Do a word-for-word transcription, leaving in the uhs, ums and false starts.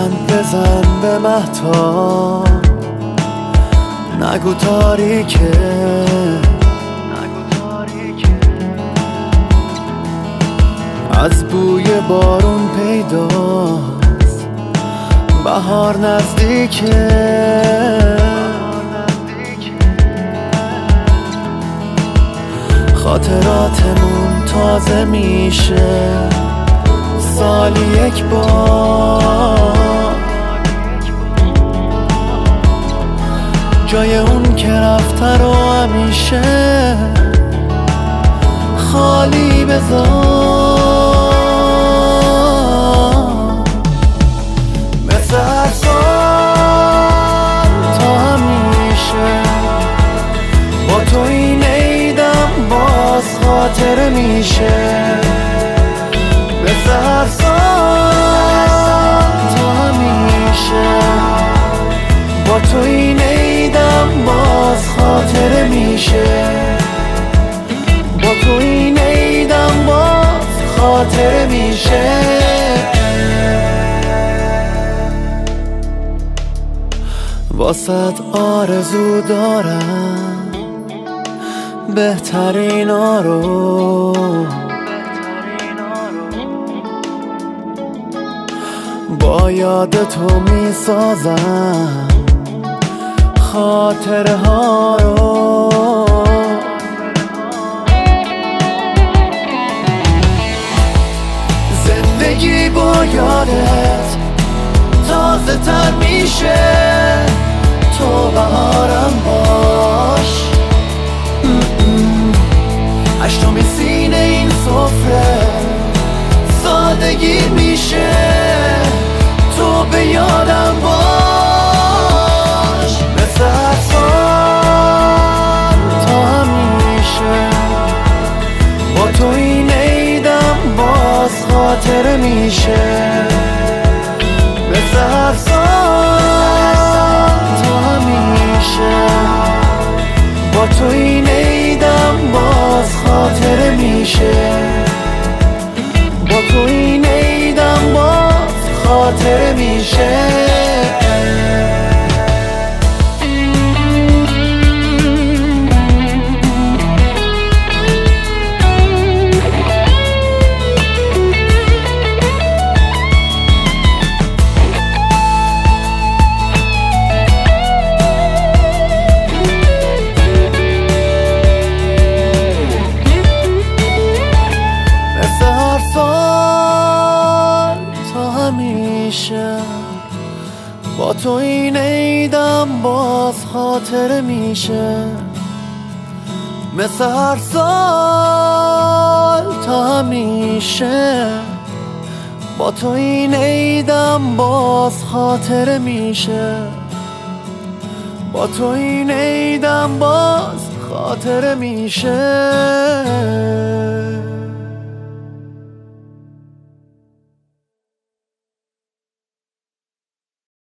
چند بزن به مهتاب، نگو تاریکه از بوی بارون پیداست بهار نزدیکه. خاطراتمون تازه میشه سالی یک بار، جای اون که رفته رو همیشه خالی بذار. مثل هر سال تا همیشه با تو این عیدم باز خاطره میشه. مثل هر سال تا همیشه با تو این عیدم باز خاطره میشه. با تو این عیدم باز خاطره میشه. واسه آرزو دارم بهترینا رو، با یاد تو میسازم خاطره ها رو. زندگی با یادت تازه تر میشه، تو بهارم باش. هشتم سینه این سفره سادگی میشه، تو به یادم باش. مثل هر سال تا همیشه با تو این عیدم باز خاطره میشه. مثل هر سال تا همیشه با تو این عیدم باز خاطره میشه. با تو این عیدم باز خاطره میشه. با تو این عیدم باز خاطره میشه. مثل هر سال تا همیشه با تو این عیدم باز خاطره میشه. با تو این عیدم باز خاطره میشه.